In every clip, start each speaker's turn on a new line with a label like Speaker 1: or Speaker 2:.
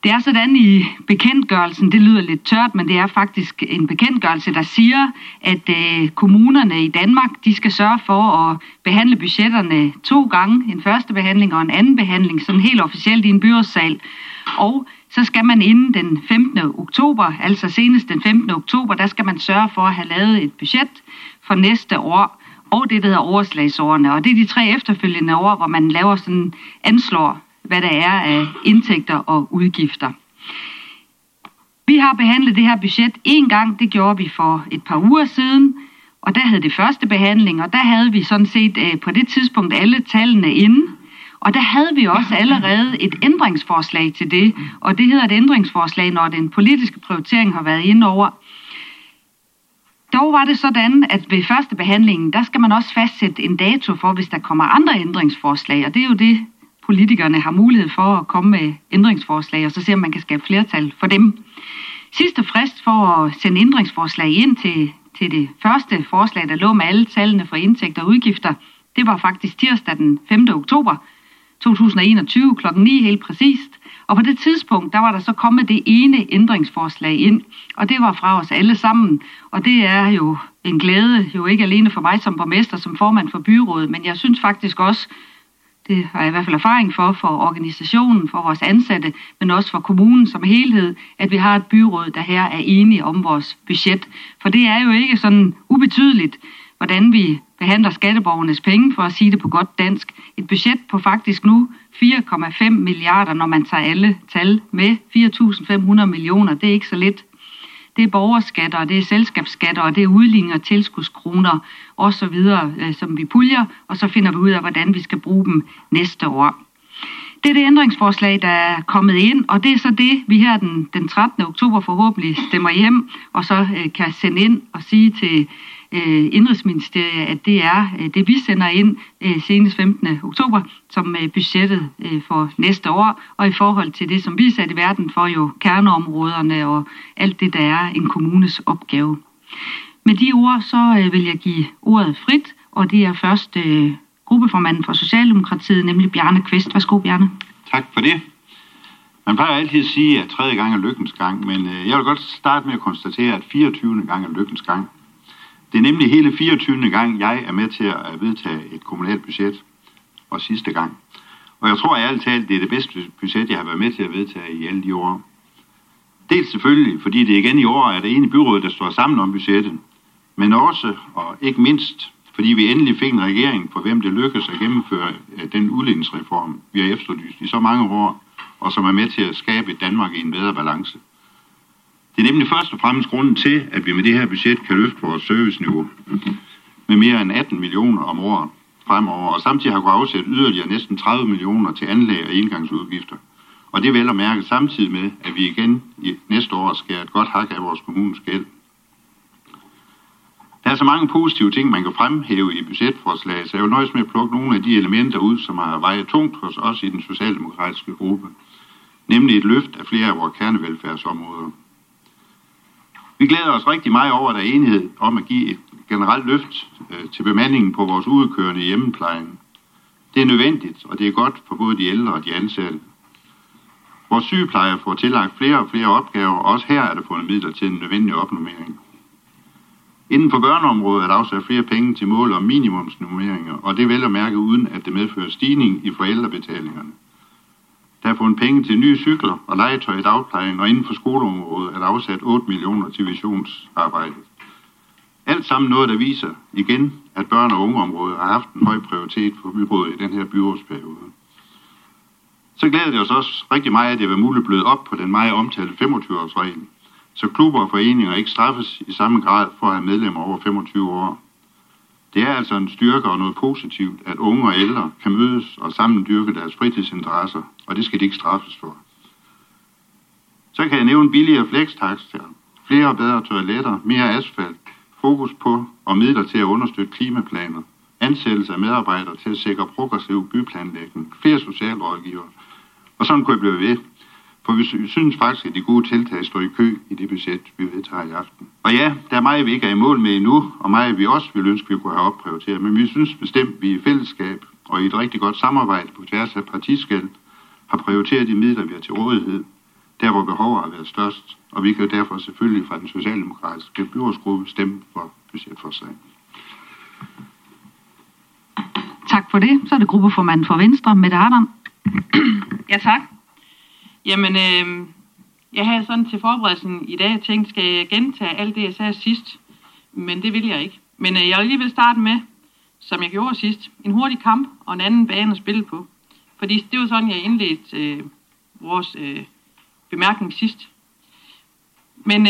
Speaker 1: Det er sådan i bekendtgørelsen, det lyder lidt tørt, men det er faktisk en bekendtgørelse, der siger, at kommunerne i Danmark, de skal sørge for at behandle budgetterne 2 gange, en første behandling og en anden behandling, sådan helt officielt i en byrådssal. Og så skal man inden den 15. oktober, altså senest den 15. oktober, der skal man sørge for at have lavet et budget for næste år, og det der hedder overslagsårene. Og det er de 3 efterfølgende år, hvor man laver sådan anslår, hvad der er af indtægter og udgifter. Vi har behandlet det her budget 1 gang, det gjorde vi for et par uger siden, og der havde det første behandling, og der havde vi sådan set på det tidspunkt alle tallene inde, og der havde vi også allerede et ændringsforslag til det, og det hedder et ændringsforslag, når den politiske prioritering har været inde over. Dog var det sådan, at ved første behandlingen, der skal man også fastsætte en dato for, hvis der kommer andre ændringsforslag, og det er jo det, politikerne har mulighed for at komme med ændringsforslag, og så se, om man kan skabe flertal for dem. Sidste frist for at sende ændringsforslag ind til det første forslag, der lå med alle tallene for indtægter og udgifter, det var faktisk tirsdag den 5. oktober 2021 kl. 9 helt præcist. Og på det tidspunkt, der var der så kommet det ene ændringsforslag ind, og det var fra os alle sammen. Og det er jo en glæde, jo ikke alene for mig som borgmester, som formand for byrådet, men jeg synes faktisk også, det har jeg i hvert fald erfaring for organisationen, for vores ansatte, men også for kommunen som helhed, at vi har et byråd, der her er enige om vores budget. For det er jo ikke sådan ubetydeligt, hvordan vi behandler skatteborgernes penge, for at sige det på godt dansk. Et budget på faktisk nu 4,5 milliarder, når man tager alle tal med. 4.500 millioner, det er ikke så lidt. Det er borgerskatter, og det er selskabsskatter, og det er udligninger, tilskudskroner osv., som vi puljer, og så finder vi ud af, hvordan vi skal bruge dem næste år. Det er det ændringsforslag, der er kommet ind, og det er så det, vi her den 13. oktober forhåbentlig stemmer hjem, og så kan sende ind og sige til Indenrigsministeriet, at det er det, vi sender ind senest 15. oktober som budgettet for næste år, og i forhold til det, som vi er sat i verden for jo kerneområderne og alt det, der er en kommunes opgave. Med de ord, så vil jeg give ordet frit, og det er først gruppeformanden for Socialdemokratiet, nemlig Bjarne Kvist. Værsgo, Bjarne.
Speaker 2: Tak for det. Man plejer altid at sige, at 3. gang er lykkens gang, men jeg vil godt starte med at konstatere, at 24. gang er lykkens gang. Det er nemlig hele 24. gang, jeg er med til at vedtage et kommunalt budget, og sidste gang. Og jeg tror ærligt talt, det er det bedste budget, jeg har været med til at vedtage i alle de år. Dels selvfølgelig, fordi det igen i år er det ene byråd, der står sammen om budgettet, men også, og ikke mindst, fordi vi endelig fik en regering, for hvem det lykkedes at gennemføre den udligningsreform, vi har efterlyst i så mange år, og som er med til at skabe et Danmark i en bedre balance. Det er nemlig først og fremmest grunden til, at vi med det her budget kan løfte vores serviceniveau med mere end 18 millioner om året fremover, og samtidig har kunnet afsætte yderligere næsten 30 millioner til anlæg og indgangsudgifter. Og det er vel at mærke samtidig med, at vi igen i næste år skærer et godt hak af vores kommunens gæld. Der er så mange positive ting, man kan fremhæve i budgetforslaget, så jeg vil nøjes med at plukke nogle af de elementer ud, som har vejet tungt hos os i den socialdemokratiske gruppe, nemlig et løft af flere af vores kernevelfærdsområder. Vi glæder os rigtig meget over, at der er enighed om at give et generelt løft til bemandingen på vores udkørende i hjemmeplejen. Det er nødvendigt, og det er godt for både de ældre og de ansatte. Vores sygeplejer får tillagt flere og flere opgaver, og også her er der fundet midler til en nødvendig opnormering. Inden for børneområdet er der afsat flere penge til mål om minimumsnormeringer, og det er vel at mærke uden, at det medfører stigning i forældrebetalingerne. Der er fundet penge til nye cykler og legetøj i dagplejen, og inden for skoleområdet er der afsat 8 millioner til visionsarbejdet. Alt sammen noget, der viser igen, at børn- og ungeområdet har haft en høj prioritet for byrådet i den her byrådsperiode. Så glæder det os også rigtig meget, at det vil muligt bløde op på den meget omtalte 25-årsregel, så klubber og foreninger ikke straffes i samme grad for at have medlemmer over 25 år. Det er altså en styrke og noget positivt, at unge og ældre kan mødes og sammen dyrke deres fritidsinteresser, og det skal de ikke straffes for. Så kan jeg nævne billigere flextaxer, flere og bedre toiletter, mere asfalt, fokus på og midler til at understøtte klimaplaner, ansættelse af medarbejdere til at sikre progressiv byplanlægning, flere socialrådgivere, og sådan kunne jeg blive ved. For vi synes faktisk, at de gode tiltag står i kø i det budget, vi vedtager i aften. Og ja, der er meget, vi ikke er i mål med endnu, og meget, vi også vil ønske, vi kunne have opprioriteret. Men vi synes bestemt, vi i fællesskab og i et rigtig godt samarbejde på tværs af partiskel har prioriteret de midler, vi har til rådighed. der hvor behovet har været størst, og vi kan derfor selvfølgelig fra den socialdemokratiske byrådsgruppe stemme for budgetforslaget.
Speaker 1: Tak for det. Så er det gruppeformanden for Venstre, Mette Hardam.
Speaker 3: Ja, tak. Jamen, jeg havde sådan til forberedelsen i dag tænkt, skal jeg gentage alt det, jeg sagde sidst? Men det vil jeg ikke. Men jeg vil alligevel starte med, som jeg gjorde sidst, en hurtig kamp og en anden bane at spille på. Fordi det var sådan, jeg indledte vores bemærkning sidst. Men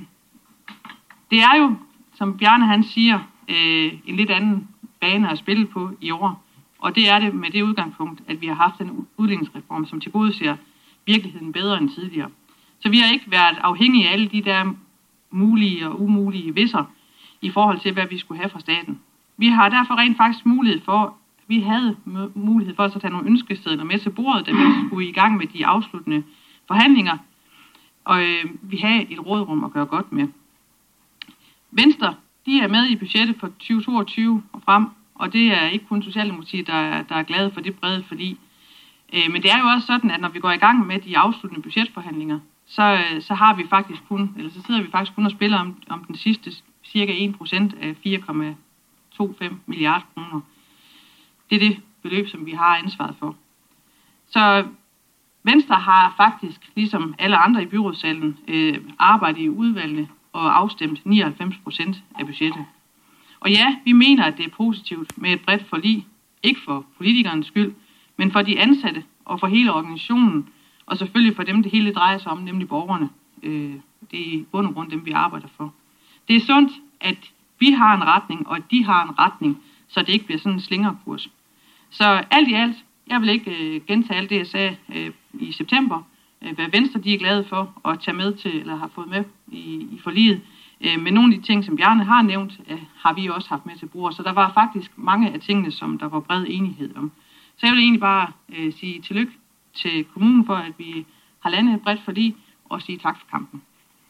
Speaker 3: det er jo, som Bjarne han siger, en lidt anden bane at spille på i år. Og det er det med det udgangspunkt, at vi har haft en udligningsreform, som tilgodeser virkeligheden bedre end tidligere. Så vi har ikke været afhængige af alle de der mulige og umulige visser i forhold til, hvad vi skulle have fra staten. Vi har derfor rent faktisk vi havde mulighed for at tage nogle ønskesedler med til bordet, da vi skulle i gang med de afsluttende forhandlinger. Og vi havde et rådrum at gøre godt med. Venstre, de er med i budgettet for 2022 og frem, og det er ikke kun Socialdemokratiet, der er glade for det brede forlig. Men det er jo også sådan, at når vi går i gang med de afsluttende budgetforhandlinger, så sidder vi faktisk kun og spiller om den sidste cirka 1% af 4,25 milliarder kroner. Det er det beløb, som vi har ansvaret for. Så Venstre har faktisk, ligesom alle andre i byrådssalen, arbejdet i udvalgene og afstemt 99% af budgettet. Og ja, vi mener, at det er positivt med et bredt forlig, ikke for politikernes skyld, men for de ansatte og for hele organisationen, og selvfølgelig for dem, det hele drejer sig om, nemlig borgerne. Det er i bund og grund dem, vi arbejder for. Det er sundt, at vi har en retning, og at de har en retning, så det ikke bliver sådan en slingerkurs. Så alt i alt, jeg vil ikke gentage alt det, jeg sagde i september, hvad Venstre de er glade for at tage med til, eller har fået med i forliget. Men nogle af de ting, som Bjarne har nævnt, har vi også haft med til brug. Så der var faktisk mange af tingene, som der var bred enighed om. Så jeg vil egentlig bare sige tillykke til kommunen for, at vi har landet et bredt forlig, og sige tak for kampen.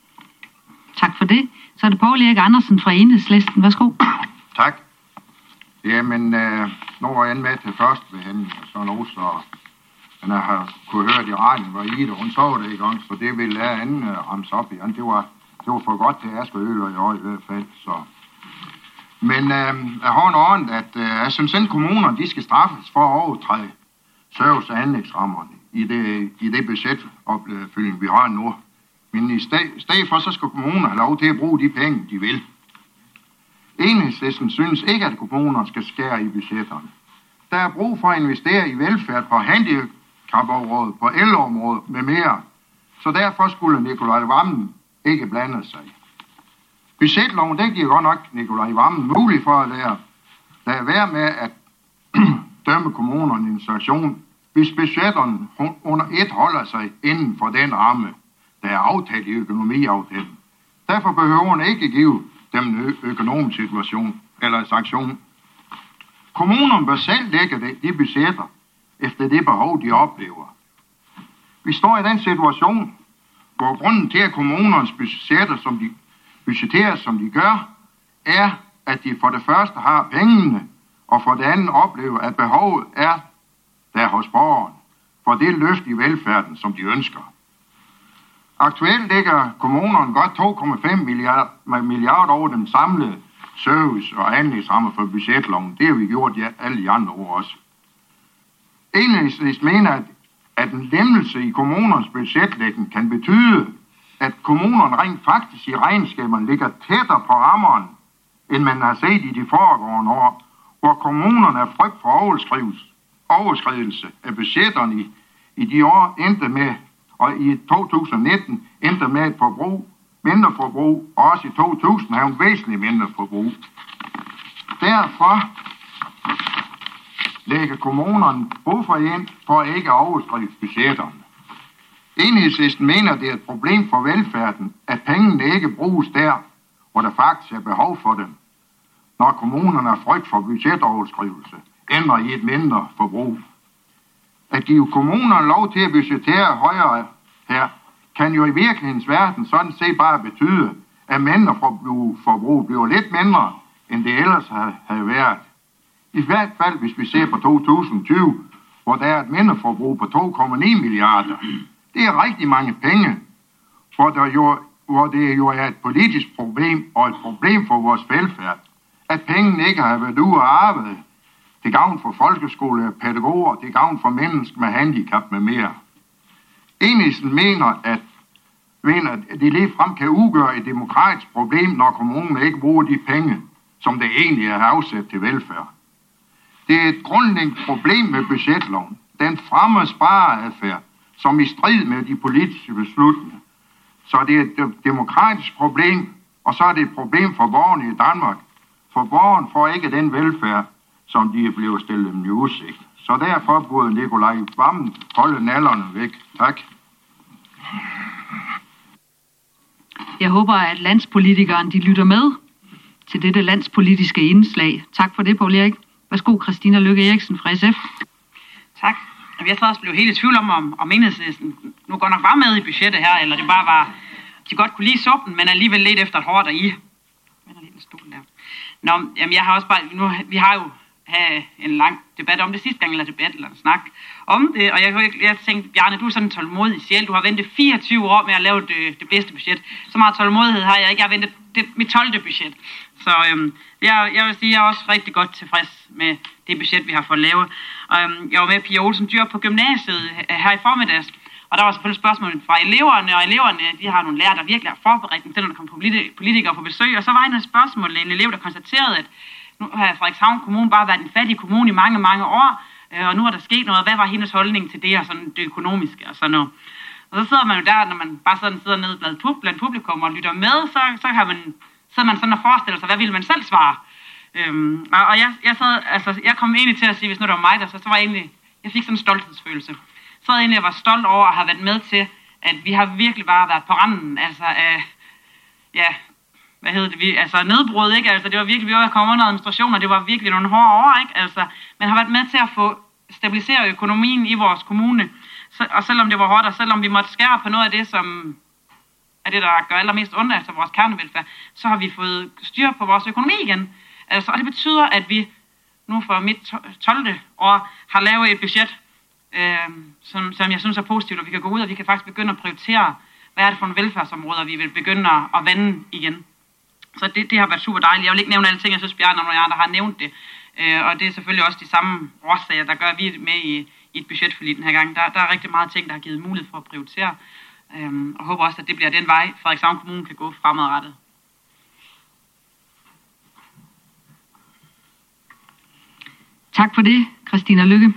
Speaker 1: Tak for det. Så er det Poul Erik Andersen fra Enhedslisten. Værsgo.
Speaker 4: Tak. Jamen, nu var jeg med til første behandling, og så nu, så men jeg har kunne høre, at i radioen var i det, hun så det i gang, så det ville lade anden ramse op igen. Det var for godt til Askerøl i år i hvert fald, så. Men jeg har en ordent, at jeg synes, at kommunerne, de skal straffes for at overtræde service- og anlægsrammerne i det budgetopfyldning, vi har nu. Men i stedet for, så skal kommunerne have lov til at bruge de penge, de vil. Enhedslisten synes ikke, at kommunerne skal skære i budgetterne. Der er brug for at investere i velfærd på handicapområdet, på ældreområdet med mere. Så derfor skulle Nikolaj Wammen ikke blande sig. Budgetloven, den giver godt nok Nikolaj Wammen mulighed for at lade være med at dømme kommunerne i en situation, hvis budgetterne under et holder sig inden for den ramme, der er aftalt i økonomiaftalen. Derfor behøver hun ikke give dem en økonomisk situation eller sanktion. Kommunerne bør selv lægge de budgetter efter det behov, de oplever. Vi står i den situation, hvor grunden til, at kommunernes budgetterer, som de gør, er, at de for det første har pengene, og for det andet oplever, at behovet er der hos borgeren for det løft i velfærden, som de ønsker. Aktuelt ligger kommunerne godt 2,5 milliarder over den samlede service- og anlægsramme for budgetloven. Det har vi gjort alle de andre år også. Enhedslisten mener, at en lempelse i kommunernes budgetlægning kan betyde, at kommunerne rent faktisk i regnskaberne ligger tættere på rammerne, end man har set i de foregående år, hvor kommunerne er frygt for overskridelse af budgetterne i de år endte med, og i 2019 endte med et mindre forbrug, og også i 2000 havde en væsentligt mindre forbrug. Derfor lægger kommunerne buffer ind for ikke at overskride budgetterne. Enhedslisten mener, det er et problem for velfærden, at pengene ikke bruges der, hvor der faktisk er behov for dem, når kommunerne er frygt for budgetoverskrivelse, ender i et mindre forbrug. At give kommunerne lov til at budgettere højere her, kan jo i virkelighedens verden sådan set bare betyde, at mindre forbrug bliver lidt mindre, end det ellers havde været. I hvert fald, hvis vi ser på 2020, hvor der er et mindre forbrug på 2,9 milliarder. Det er rigtig mange penge, hvor det jo er et politisk problem og et problem for vores velfærd, at pengene ikke har været ude at arbejde til gavn for folkeskole, pædagoger, til gavn for mennesker med handicap med mere. Enhedslisten mener, at det ligefrem kan udgøre et demokratisk problem, når kommunen ikke bruger de penge, som det egentlig er afsat til velfærd. Det er et grundlæggende problem med budgetloven. Den fremmer spareadfærd, som i strid med de politiske beslutninger. Så det er et demokratisk problem, og så er det et problem for borgerne i Danmark. For borgerne får ikke den velfærd, som de er blevet stillet dem i udsigt. Så derfor burde Nikolaj Wammen holde nallerne væk. Tak.
Speaker 1: Jeg håber, at landspolitikeren de lytter med til dette landspolitiske indslag. Tak for det, Poul Erik. Værsgo, Christina Lykke Eriksen fra SF.
Speaker 5: Tak. Jeg så også blev helt i tvivl om Enhedslisten nu godt nok var med i budgettet her, eller det bare var, de godt kunne lide suppen, men alligevel lidt efter et hårdt i. Nå, jamen jeg har også bare, vi har jo have en lang debat om det sidste gang, eller debat, eller en snak om det, og jeg tænkte, Bjarne, du er sådan en tålmodig sjæl, du har ventet 24 år med at lave det bedste budget, så meget tålmodighed har jeg ikke, jeg har ventet mit 12. budget, så jeg vil sige, jeg er også rigtig godt tilfreds med det budget, vi har fået lavet. Jeg var med Pia Olsen Dyhr på gymnasiet her i formiddags, og der var selvfølgelig spørgsmål fra eleverne, og eleverne, de har nogle lærere, der virkelig har forberedt dem til, når der kommer politikere på besøg, og så var en spørgsmål, en elev, der konstaterede, at nu har Frederikshavn Kommune bare været en fattig kommune i mange, mange år, og nu er der sket noget. Hvad var hendes holdning til det og sådan det økonomiske og sådan noget? Og så sidder man jo der, når man bare sådan sidder nede blandt publikum og lytter med, så kan man sådan og forestiller sig, hvad ville man selv svare? Og jeg kom egentlig til at sige, hvis nu det var mig, så var jeg egentlig, jeg fik sådan en stolthedsfølelse. Så jeg egentlig var stolt over at have været med til, at vi har virkelig bare været på randen, altså nedbrud, ikke? Altså, det var virkelig, vi var kommet under administration, og det var virkelig nogle hårde år, ikke? Altså, man har været med til at få stabiliseret økonomien i vores kommune, og selvom det var hårdt, og selvom vi måtte skære på noget af det, som er det, der gør allermest ondt efter vores kernevelfærd, så har vi fået styr på vores økonomi igen. Altså, og det betyder, at vi nu for mit 12. år har lavet et budget, som jeg synes er positivt, og vi kan gå ud, og vi kan faktisk begynde at prioritere, hvad er det for nogle velfærdsområder, vi vil begynde at vande igen. Så det har været super dejligt. Jeg vil ikke nævne alle ting, jeg synes, Bjarne og nogle andre har nævnt det. Og det er selvfølgelig også de samme årsager, der gør, at vi er med i et budgetforlig den her gang. Der er rigtig meget ting, der har givet mulighed for at prioritere. Og håber også, at det bliver den vej, Frederikshavn Kommune kan gå fremadrettet.
Speaker 1: Tak for det, Christina Lykke.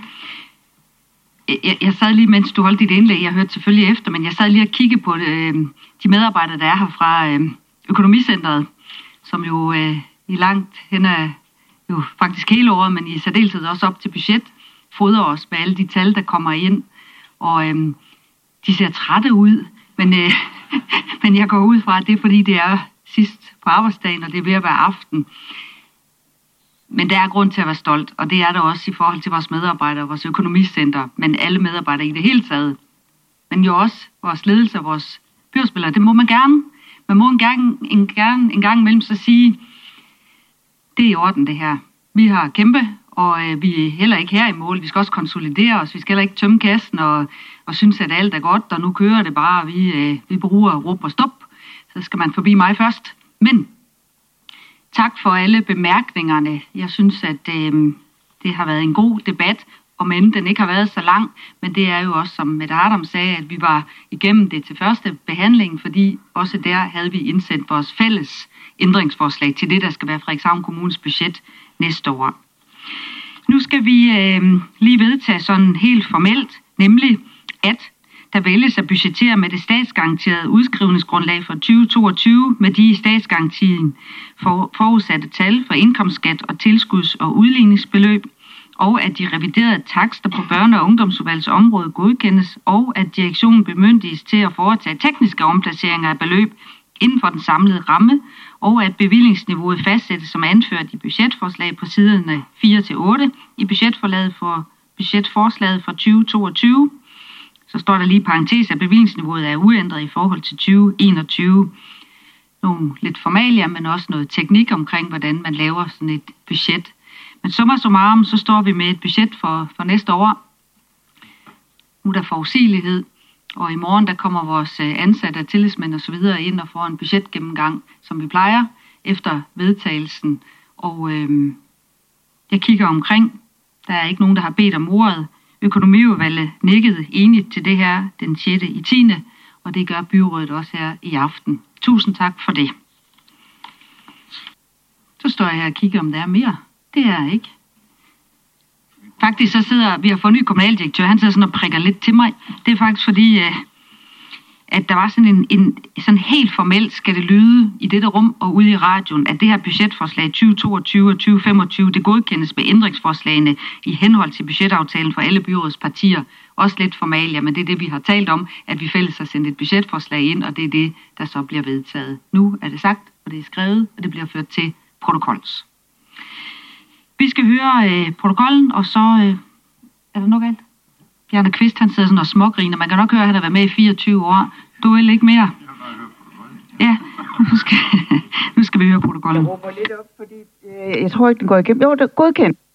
Speaker 1: Jeg sad lige, mens du holdt dit indlæg, jeg hørte selvfølgelig efter, men jeg sad lige og kiggede på de medarbejdere, der er her fra Økonomicentret, som jo i langt hen er jo faktisk hele året, men i særdeleshed også op til budget, fodrer os med alle de tal, der kommer ind. Og de ser trætte ud, men jeg går ud fra, at det er fordi, det er sidst på arbejdsdagen, og det er ved at være aften. Men der er grund til at være stolt, og det er der også i forhold til vores medarbejdere, vores økonomicenter, men alle medarbejdere i det hele taget. Men jo også vores ledelse og vores byrådsspillere, det må man gerne. Man må en gang imellem så sige, det er i orden det her. Vi har kæmpe, og vi er heller ikke her i mål. Vi skal også konsolidere os. Vi skal heller ikke tømme kassen og synes, at alt er godt, og nu kører det bare, og vi bruger råb og stop. Så skal man forbi mig først. Men tak for alle bemærkningerne. Jeg synes, at det har været en god debat, om end den ikke har været så lang, men det er jo også, som Mette Hardam sagde, at vi var igennem det til første behandling, fordi også der havde vi indsendt vores fælles ændringsforslag til det, der skal være Frederikshavn Kommunes budget næste år. Nu skal vi lige vedtage sådan helt formelt, nemlig at der vælges at budgettere med det statsgaranterede udskrivningsgrundlag for 2022 med de i statsgarantien forudsatte tal for indkomstskat og tilskuds- og udligningsbeløb, og at de reviderede takster på børne- og ungdomsudvalgets område godkendes, og at direktionen bemyndiges til at foretage tekniske omplaceringer af beløb inden for den samlede ramme, og at bevillingsniveauet fastsættes som anført i budgetforslag på siderne 4-8 i budgetforslaget for 2022. Så står der lige i parentes, at bevillingsniveauet er uændret i forhold til 2021. Nogle lidt formalier, men også noget teknik omkring, hvordan man laver sådan et budget. Men summa summarum, så står vi med et budget for næste år. Nu er der forudsigelighed, Og i morgen, der kommer vores ansatte og tillidsmænd og så videre ind og får en budgetgennemgang, som vi plejer, efter vedtagelsen. Og jeg kigger omkring. Der er ikke nogen, der har bedt om ordet. Økonomiudvalget nikkede enigt til det her den 6. i 10. Og det gør byrådet også her i aften. Tusind tak for det. Så står jeg her og kigger, om der er mere. Det er ikke. Faktisk så sidder, vi har fået en ny kommunaldirektør, han sidder sådan og prikker lidt til mig. Det er faktisk fordi, at der var sådan sådan helt formelt skal det lyde i dette rum og ude i radioen, at det her budgetforslag 2022 og 2025, det godkendes med ændringsforslagene i henhold til budgetaftalen for alle byrådets partier. Også lidt formalia, men det er det, vi har talt om, at vi fælles har sendt et budgetforslag ind, og det er det, der så bliver vedtaget. Nu er det sagt, og det er skrevet, og det bliver ført til protokols. Vi skal høre protokollen, og så er der noget galt. Bjarne Kvist, han sidder sådan og smågriner. Man kan nok høre, at han har været med i 24 år. Du vil ikke mere? Ja, nu skal vi høre protokollen.
Speaker 6: Jeg råber lidt op, fordi jeg tror ikke, den går igennem. Jo, det er godkendt.